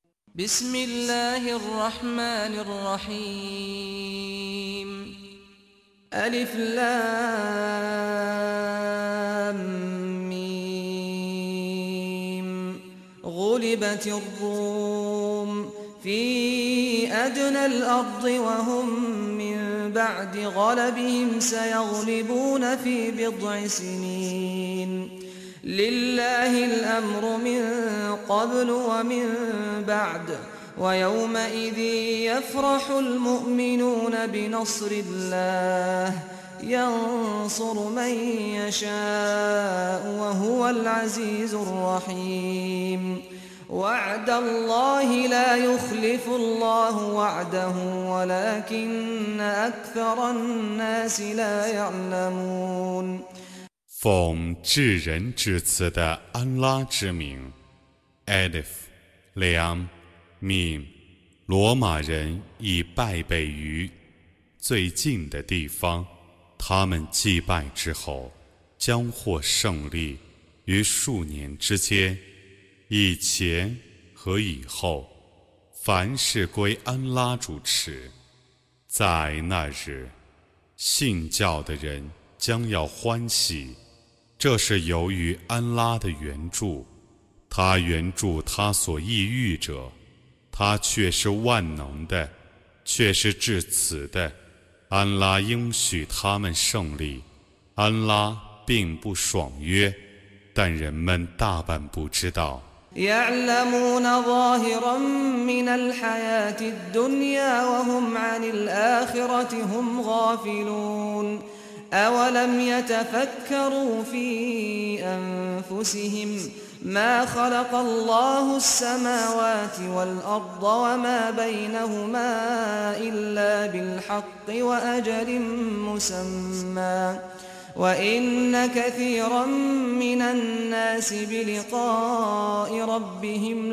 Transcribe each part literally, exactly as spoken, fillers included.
بسم الله الرحمن الرحيم ألف لام ميم غلبت الروم في أدنى الأرض وهم من بعد غلبهم سيغلبون في بضع سنين لله الأمر من قبل ومن بعد ويومئذ يفرح المؤمنون بنصر الله ينصر من يشاء وهو العزيز الرحيم وعد الله لا يخلف الله وعده ولكن أكثر الناس لا يعلمون 奉至仁至慈的安拉之名 ，Alif， Lam， Mim， 罗马人已败北于最近的地方，他们祭拜之后，将获胜利于数年之间，以前和以后，凡事归安拉主持。在那日，信教的人将要欢喜。这是由于安拉的援助，他援助他所抑郁者，他却是万能的，却是至慈的。安拉应许他们胜利，安拉并不爽约，但人们大半不知道。 يعلمون ظاهرا من الحياة الدنيا وهم عن الآخرة هم غافلون أولم يتفكروا في أنفسهم ما خلق الله السماوات والأرض وما بينهما إلا بالحق وأجل مسمى وإن كثيرا من الناس بلقاء ربهم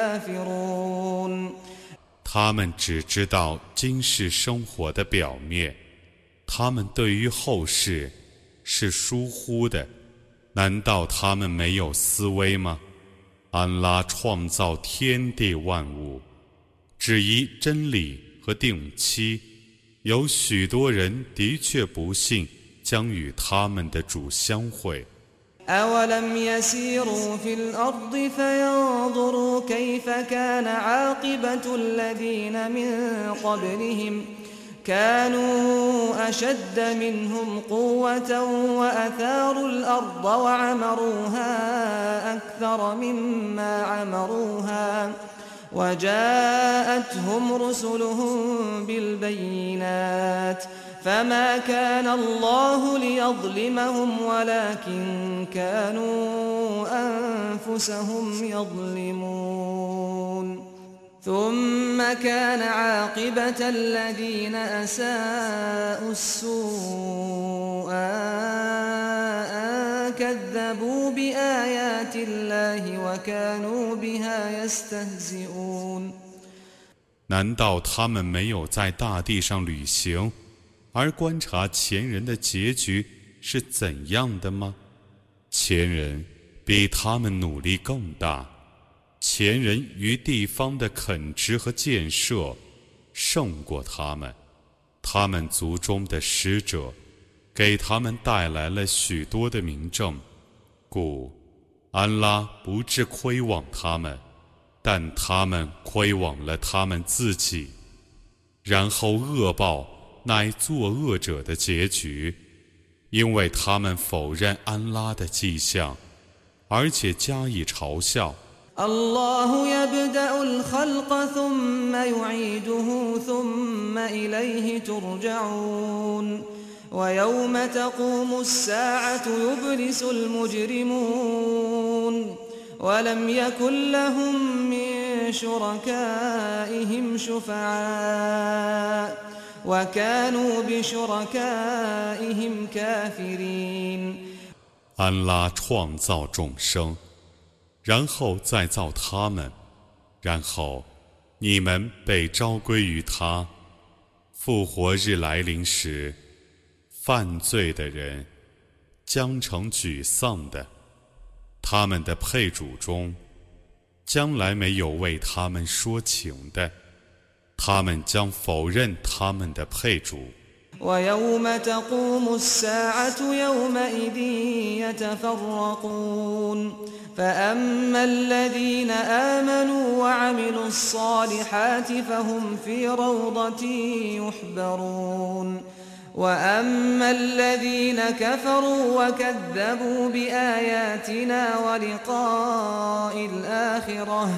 لكافرون 他们只知道今世生活的表面，他们对于后世是疏忽的，难道他们没有思维吗？安拉创造天地万物，只依真理和定期，有许多人的确不信将与他们的主相会。 أولم يسيروا في الأرض فينظروا كيف كان عاقبة الذين من قبلهم كانوا أشد منهم قوة وأثاروا الأرض وعمروها أكثر مما عمروها وجاءتهم رسلهم بالبينات فما كان الله ليظلمهم ولكن كانوا أنفسهم يظلمون ثم كان عاقبة الذين أساءوا السوء أن كذبوا بآيات الله وكانوا بها يستهزئون 难道他们没有在大地上旅行，而观察前人的结局是怎样的吗？前人比他们努力更大，前人于地方的垦殖和建设胜过他们，他们族中的使者给他们带来了许多的明证，故安拉不致亏枉他们，但他们亏枉了他们自己，然后恶报乃作恶者的结局，因为他们否认安拉的迹象，而且加以嘲笑。 الله يبدأ الخلق ثم يعيده ثم إليه ترجعون ويوم تقوم الساعة يبلس المجرمون ولم يكن لهم من شركائهم شفعاء وكانوا بشركائهم كافرين 安拉创造众生，然后再造他们，然后你们被召归于他。复活日来临时，犯罪的人将成沮丧的，他们的配主中将来没有为他们说情的，他们将否认他们的配主。 ويوم تقوم الساعة يومئذ يتفرقون فأما الذين آمنوا وعملوا الصالحات فهم في روضة يحبرون وأما الذين كفروا وكذبوا بآياتنا ولقاء الآخرة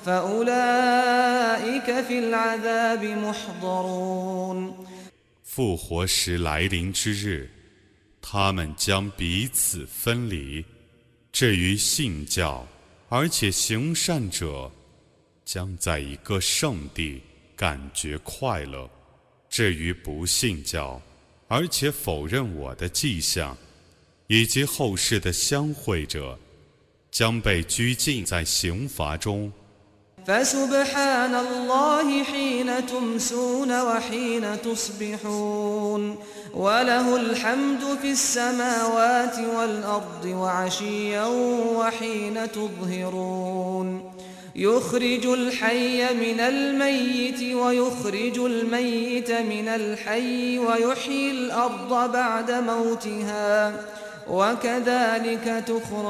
فأولئك في العذاب محضرون。 复活时来临之日，他们将彼此分离。至于信教而且行善者，将在一个圣地感觉快乐；至于不信教而且否认我的迹象以及后世的相会者，将被拘禁在刑罚中。 فسبحان الله حين تمسون وحين تصبحون وله الحمد في السماوات والأرض وعشيا وحين تظهرون يخرج الحي من الميت ويخرج الميت من الحي ويحيي الأرض بعد موتها وكذلك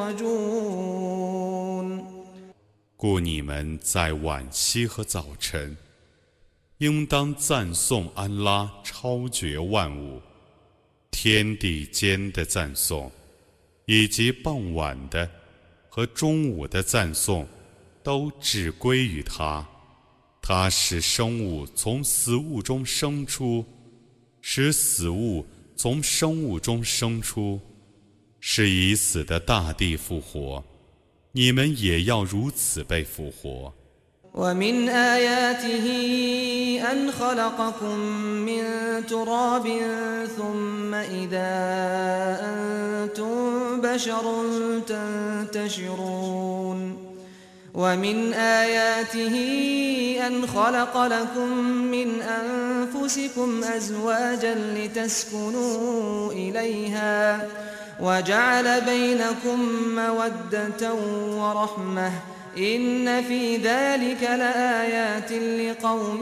تخرجون。 故你们在晚夕和早晨，应当赞颂安拉超绝万物，天地间的赞颂，以及傍晚的和中午的赞颂，都只归于他。他使生物从死物中生出，使死物从生物中生出，使已死的大地复活。你们也要如此被复活。 ومن آياته أن خلقكم من تراب ثم إذا أنتم بشر تنتشرون ومن آياته أن خلق لكم من أنفسكم أزواجا لتسكنوا إليها وجعل بينكم مودة ورحمة إن في ذلك لآيات لقوم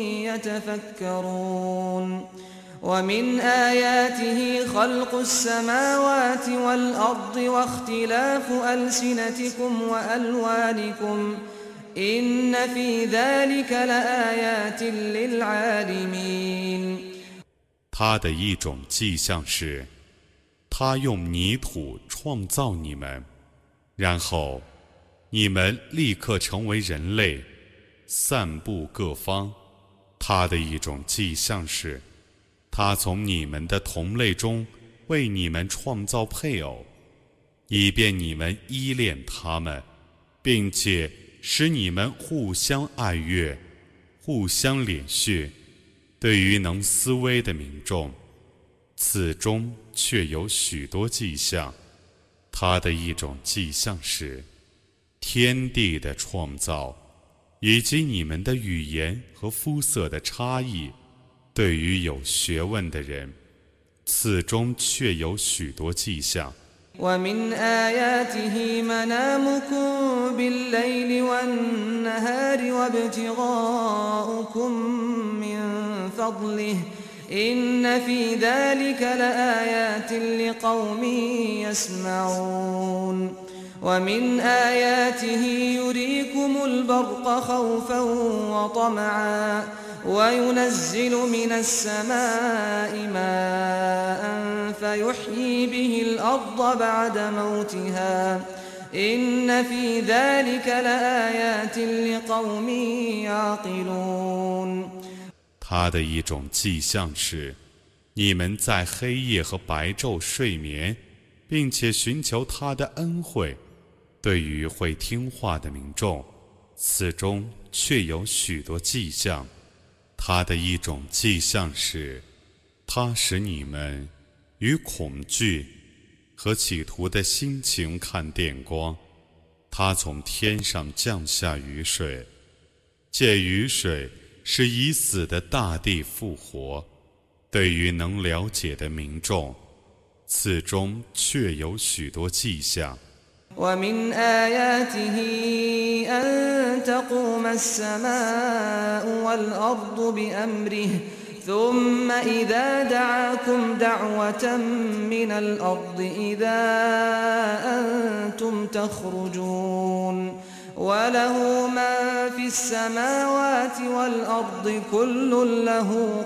يتفكرون ومن آياته خلق السماوات والأرض واختلاف ألسنتكم وألوانكم إن في ذلك لآيات للعالمين。 他的一种迹象是他用泥土创造你们，然后你们立刻成为人类，散布各方。他的一种迹象是他从你们的同类中为你们创造配偶，以便你们依恋他们，并且使你们互相爱悦，互相怜恤。对于能思维的民众，此中却有许多迹象。它的一种迹象是天地的创造，以及你们的语言和肤色的差异。对于有学问的人，此中却有许多迹象。 ومن آياته منامكم بالليل والنهار وابتغاؤكم من فضله إن في ذلك لآيات لقوم يسمعون ومن آياته يريكم البرق خوفا وطمعا وينزل من السماء ماء فيحيي به الأرض بعد موتها إن في ذلك لآيات لقوم يعقلون。 他的一种迹象是，你们在黑夜和白昼睡眠，并且寻求他的恩惠。对于会听话的民众，此中却有许多迹象。他的一种迹象是，他使你们与恐惧和企图的心情看电光。他从天上降下雨水，借雨水使已死的大地复活。对于能了解的民众，此中确有许多迹象。 ومن آياته أن تقوم السماء والأرض بأمره ثم إذا دعاكم دعوة من الأرض إذا أنتم تخرجون وله من في السماوات والأرض كل له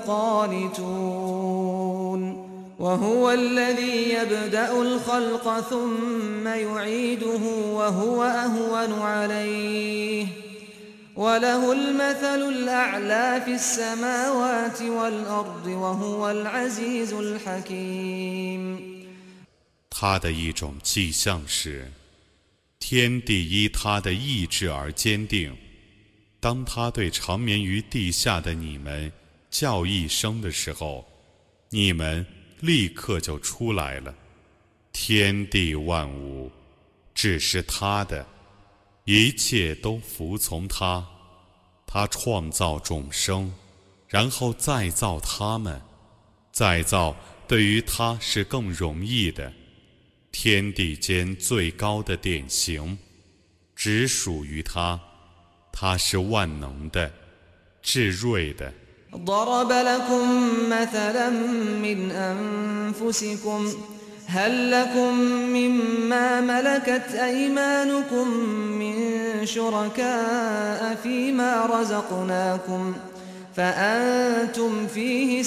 قانتون وهو الذي يبدأ الخلق ثم يعيده وهو أهون عليه وله المثل الأعلى في السماوات والأرض وهو العزيز الحكيم。 他的一种迹象是，天地依他的意志而坚定。当他对长眠于地下的你们叫一声的时候，你们立刻就出来了。天地万物只是他的，一切都服从他。他创造众生，然后再造他们。再造对于他是更容易的。天地间最高的典型只属于他，他是万能的，至睿的。 ضرب لكم مثلا من أنفسكم هل لكم مما ملكت أيمانكم من شركاء فيما رزقناكم فأنتم فيه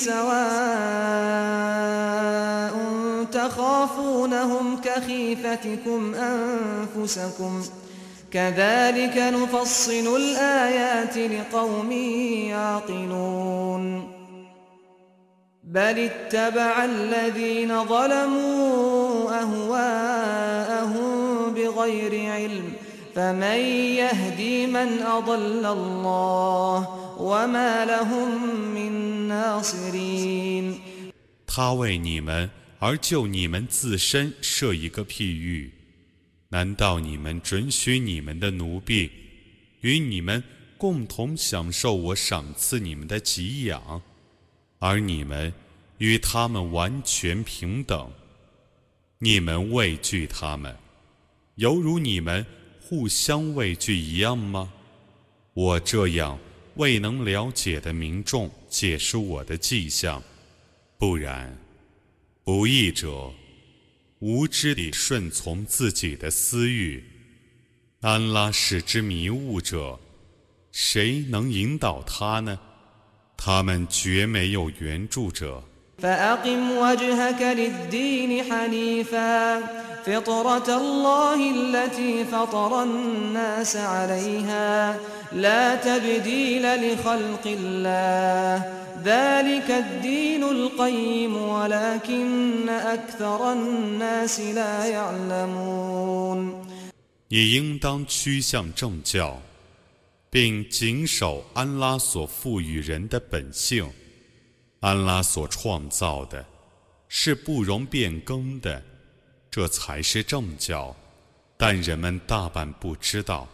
سواء تخافونهم كخيفتكم أنفسكم كذلك نفصل الآيات لقوم يعقلون بل اتبع الذين ظلموا أهواءهم بغير علم فمن يهدي من أضل الله وما لهم من ناصرين。 他为你们而就你们自身设一个譬喻，难道你们准许你们的奴婢与你们共同享受我赏赐你们的给养，而你们与他们完全平等？你们畏惧他们，犹如你们互相畏惧一样吗？我这样未能了解的民众解释我的迹象，不然不义者无知地顺从自己的私欲，安拉使之迷雾者，谁能引导他呢？他们绝没有援助者。 فأقم وجهك للدين حنيفا فطرة الله التي فطر الناس عليها لا تبديل لخلق الله ذلك الدين القيم ولكن أكثر الناس لا يعلمون。 你应当趋向正教，并谨守安拉所赋予人的本性。安拉所创造的是不容变更的，这才是正教，但人们大半不知道。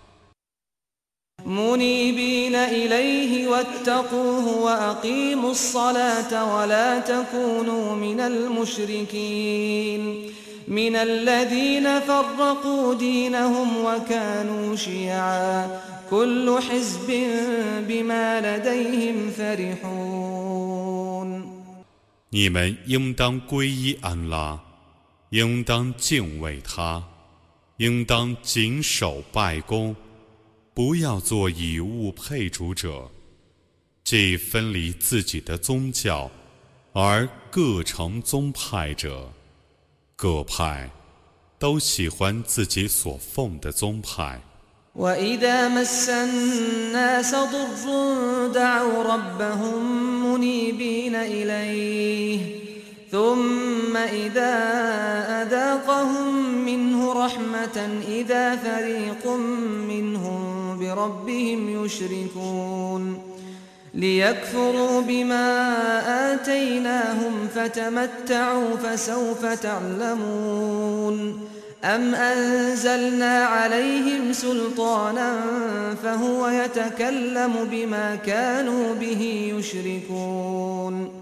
منيبين إليه واتقوه وأقيموا الصلاة ولا تكونوا من المشركين من الذين فرقوا دينهم وكانوا شيعا كل حزب بما لديهم فرحون。 你们应当皈依安拉，应当敬畏他，应当谨守拜功，不要做以物配主者，既分离自己的宗教，而各成宗派者，各派都喜欢自己所奉的宗派。 وإذا مس الناس ضر دعوا ربهم منيبين إليه ثم إذا أذاقهم منه رحمة إذا فريق منهم بربهم يشركون ليكفروا بما آتيناهم فتمتعوا فسوف تعلمون أم أنزلنا عليهم سلطانا فهو يتكلم بما كانوا به يشركون。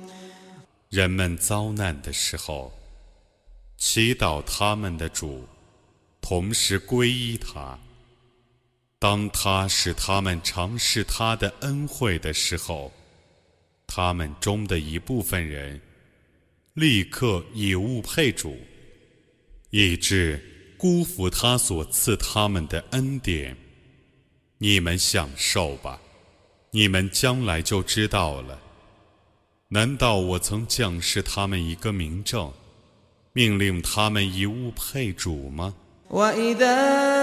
人们遭难的时候，祈祷他们的主， 同时皈依他。当他使他们尝试他的恩惠的时候，他们中的一部分人立刻以物配主，以致辜负他所赐他们的恩典。你们享受吧，你们将来就知道了。难道我曾降示他们一个明证，命令他们以物配主吗？ وإذا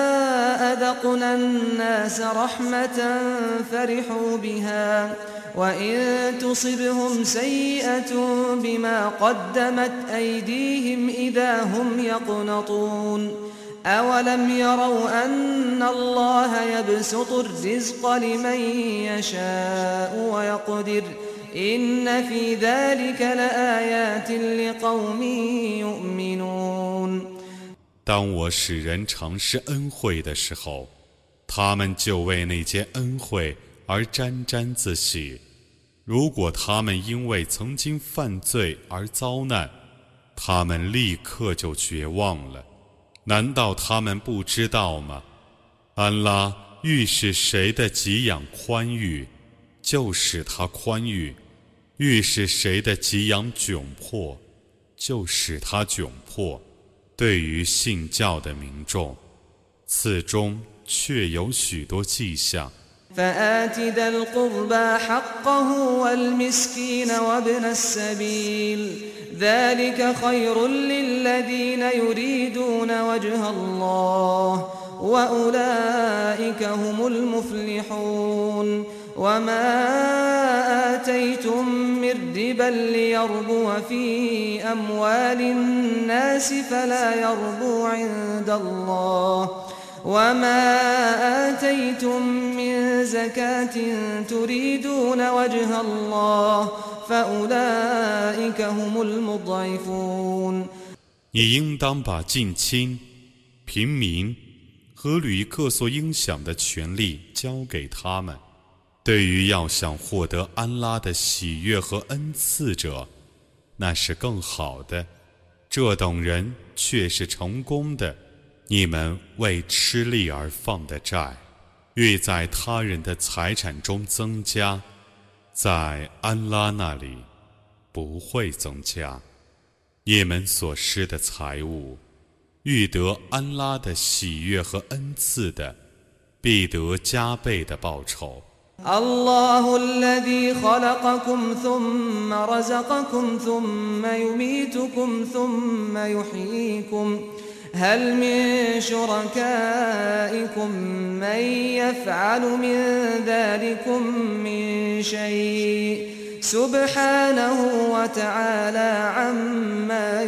أذقنا الناس رحمة فرحوا بها وإن تصبهم سيئة بما قدمت أيديهم إذا هم يقنطون أولم يروا أن الله يبسط الرزق لمن يشاء ويقدر إن في ذلك لآيات لقوم يؤمنون。 当我使人尝试恩惠的时候，他们就为那些恩惠而沾沾自喜。如果他们因为曾经犯罪而遭难，他们立刻就绝望了。难道他们不知道吗？安拉欲使谁的给养宽裕，就使他宽裕；欲使谁的给养窘迫，就使他窘迫。对于信教的民众，此中确有许多迹象。 فآت ذا القربى حقه والمسكين وابن السبيل ذلك خير للذين يريدون وجه الله وأولئك هم المفلحون وما آتيتم من ربا ليربو في أموال الناس فلا يربو عند الله وما آتيتم من زكاة تريدون وجه الله فأولئك هم المضعفون。 你应当把近亲、平民和旅客所应享的权利交给他们。对于要想获得安拉的喜悦和恩赐者，那是更好的。这等人却是成功的。你们为吃力而放的债，欲在他人的财产中增加，在安拉那里不会增加。你们所施的财物，欲得安拉的喜悦和恩赐的，必得加倍的报酬。 الله الذي خلقكم ثم رزقكم ثم يميتكم ثم يحييكم هل من شركائكم من يفعل من ذلكم من شيء سبحانه وتعالى عما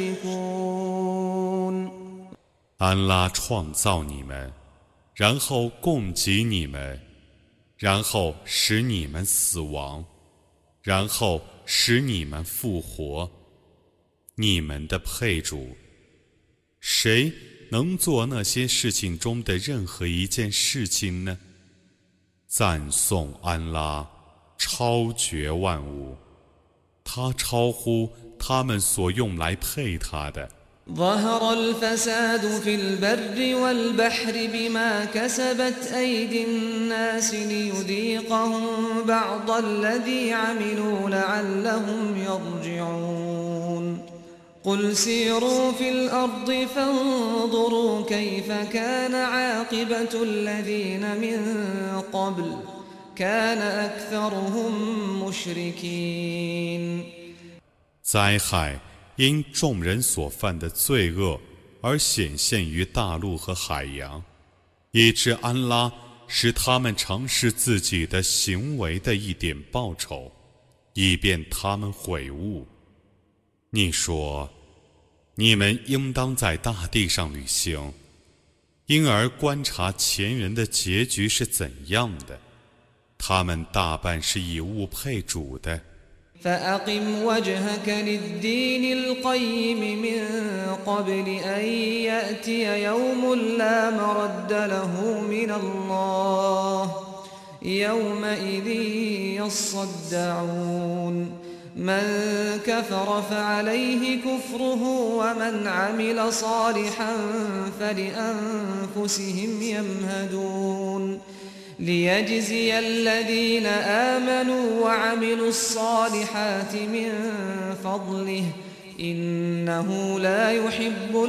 يشركون。 安拉创造你们，然后供给你们，然后使你们死亡，然后使你们复活。你们的配主，谁能做那些事情中的任何一件事情呢？赞颂安拉，超绝万物，他超乎他们所用来配他的。 ظهر الفساد في البر والبحر بما كسبت أيدي الناس ليذيقهم بعض الذي عملوا لعلهم يرجعون قل سيروا في الأرض فانظروا كيف كان عاقبة الذين من قبل كان أكثرهم مشركين。 灾害因众人所犯的罪恶而显现于大陆和海洋，以致安拉使他们尝试自己的行为的一点报酬，以便他们悔悟。你说，你们应当在大地上旅行，因而观察前人的结局是怎样的，他们大半是以物配主的。 فأقم وجهك للدين القيم من قبل أن يأتي يوم لا مرد له من الله يومئذ يصدعون من كفر فعليه كفره ومن عمل صالحا فلأنفسهم يمهدون ليجزي الذين آمنوا وعملوا الصالحات من فضله إنه لا يحب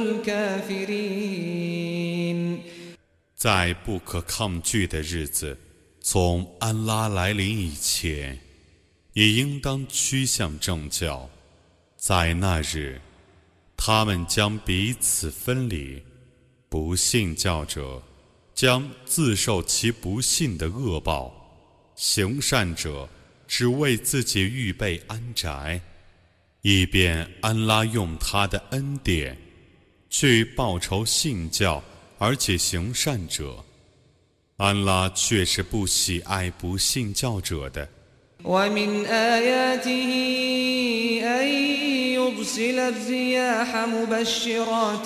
الكافرين。 在不可抗拒的日子，从安拉来临以前，也应当趋向正教。在那日，他们将彼此分离，不信教者将自受其不信的恶报，行善者只为自己预备安宅，以便安拉用他的恩典去报仇信教而且行善者。安拉却是不喜爱不信教者的。 ومن آياته أن يرسل الرياح مبشرات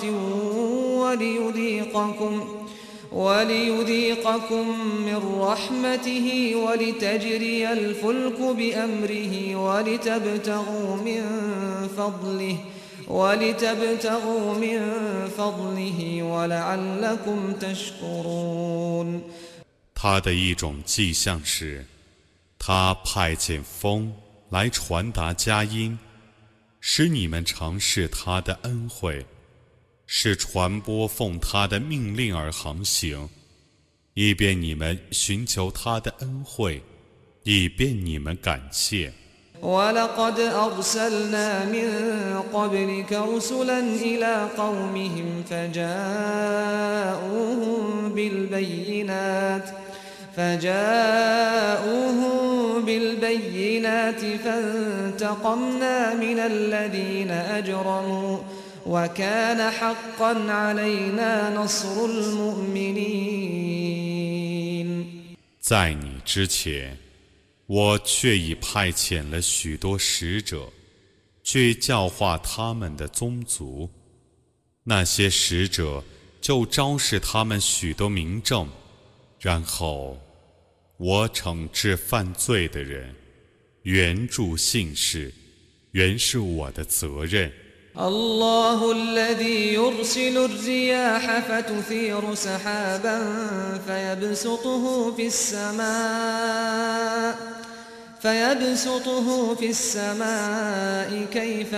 وليذيقكم وليذيقكم من رحمته ولتجري الفلك بأمره ولتبتغوا من فضله ولتبتغوا من فضله ولعلكم تشكرون。 他的一种迹象是，他派遣风来传达佳音，使你们尝试他的恩惠，是传播奉他的命令而航行，以便你们寻求他的恩惠，以便你们感谢。 ولقد أرسلنا من قبلك رسلا إلى قومهم فجاءوهم بالبينات فجاءوهم بالبينات فانتقمنا من الذين أجرموا وكان حقا علينا نصر المؤمنين。 在你之前，我却已派遣了许多使者，去教化他们的宗族。那些使者就昭示他们许多明证，然后我惩治犯罪的人，援助信士，原是我的责任。 الله الذي يرسل الرياح فتثير سحابا فيبسطه في السماء فيبسطه في السماء كيف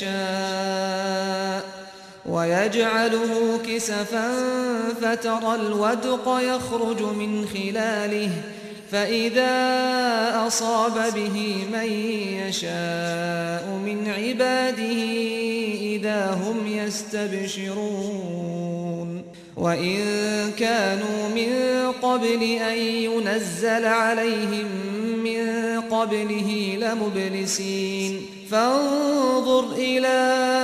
يشاء ويجعله كسفا فترى الودق يخرج من خلاله فإذا أصاب به من يشاء من عباده إذا هم يستبشرون وإن كانوا من قبل أن ينزل عليهم من قبله لمبلسين فانظر إلى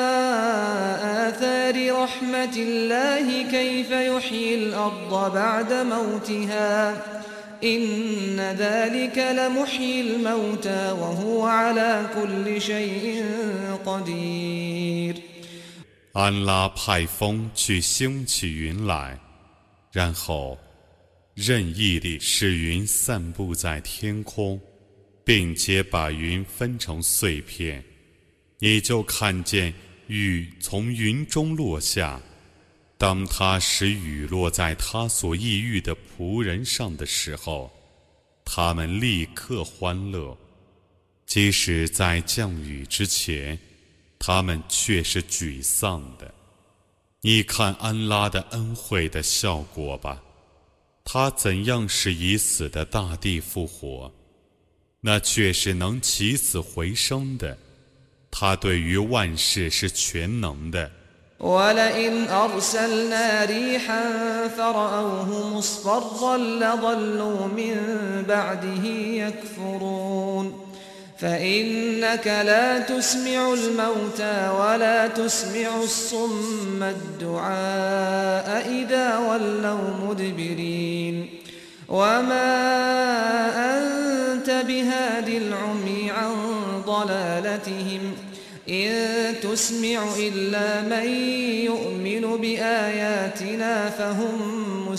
آثار رحمة الله كيف يحيي الأرض بعد موتها إن ذلك لمحيي الموتى وهو على كل شيء قدير。 安拉派风去兴起云来，然后任意地使云散布在天空，并且把云分成碎片，你就看见雨从云中落下。当他使雨落在他所抑郁的仆人上的时候，他们立刻欢乐；即使在降雨之前，他们却是沮丧的。你看安拉的恩惠的效果吧，他怎样使已死的大地复活，那却是能起死回生的。他对于万事是全能的。 ولئن أرسلنا ريحا فرأوه مصفرا لظلوا من بعده يكفرون فإنك لا تسمع الموتى ولا تسمع الصم الدعاء إذا ولوا مدبرين وما أنت بهاد العمي عن ضلالتهم إن تسمع إلا من يؤمن بآياتنا فهم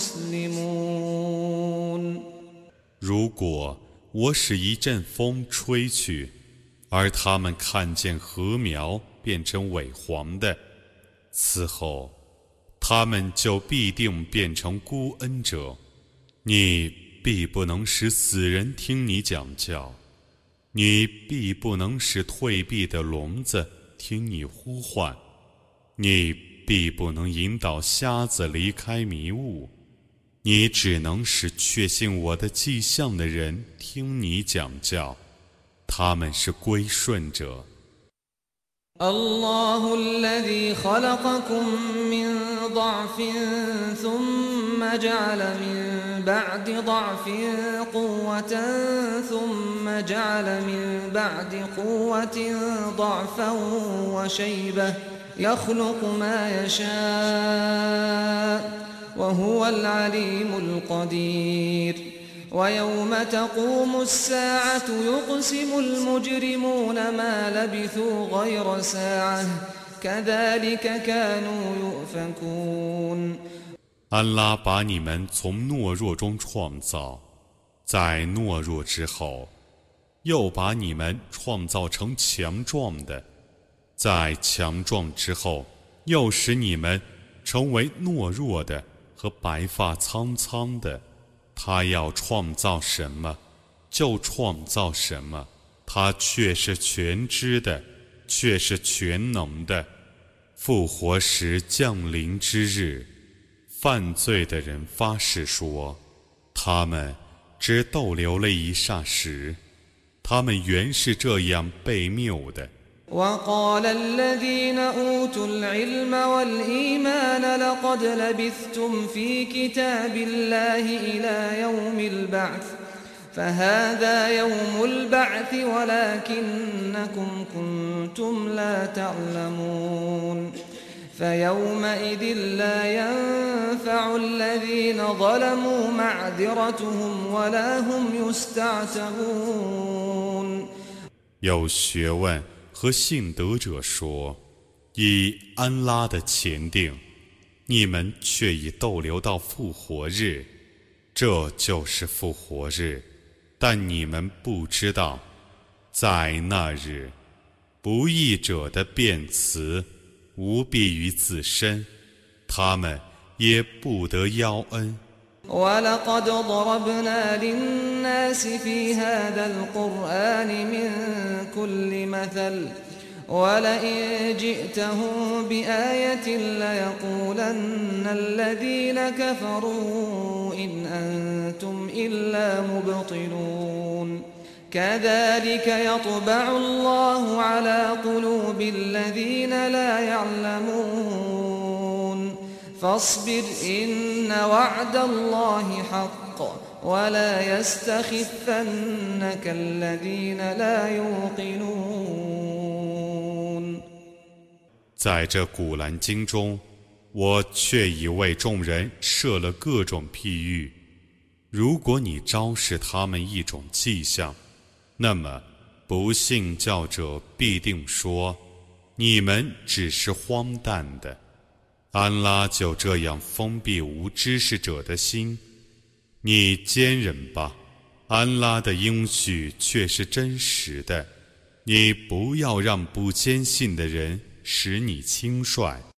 مسلمون。 如果我使一阵风吹去， 而他们看见禾苗变成萎黄的，此后他们就必定变成孤恩者。你必不能使死人听你讲教，你必不能使退避的聋子听你呼唤，你必不能引导瞎子离开迷雾，你只能使确信我的迹象的人听你讲教，他们是归顺者。 الله الذي خلقكم من ضعف ثم جعل من بعد ضعف قوة ثم جعل من بعد قوة ضعفا وشيبة يخلق ما يشاء وهو العليم القدير ويوم تقوم الساعة يقسم المجرمون ما لبثوا غير ساعة كذلك كانوا يؤفكون。 安拉把你们从懦弱中创造，在懦弱之后，又把你们创造成强壮的，在强壮之后，又使你们成为懦弱的和白发苍苍的。他要创造什么，就创造什么，他却是全知的，却是全能的。复活时降临之日，犯罪的人发誓说，他们只逗留了一霎时，他们原是这样被谬的。 وقال الذين أوتوا العلم والإيمان لقد لبثتم في كتاب الله إلى يوم البعث فهذا يوم البعث ولكنكم كنتم لا تعلمون فيومئذ لا ينفع الذين ظلموا معذرتهم ولا هم يستعتبون。 有学问和信德者说，以安拉的前定，你们却已逗留到复活日，这就是复活日。但你们不知道，在那日，不义者的辩词无裨于自身，他们也不得邀恩。 ولقد ضربنا للناس في هذا القرآن من كل مثل ولئن جئتهم بآية ليقولن الذين كفروا إن أنتم إلا مبطلون كذلك يطبع الله على قلوب الذين لا يعلمون فاصبر إن وعد الله حق ولا يستخفنك الذين لا يوقنون。 在这古兰经中，我却已为众人设了各种譬喻。如果你昭示他们一种迹象，那么不信教者必定说，你们只是荒诞的。安拉就这样封闭无知识者的心，你坚忍吧，安拉的应许却是真实的，你不要让不坚信的人使你轻率。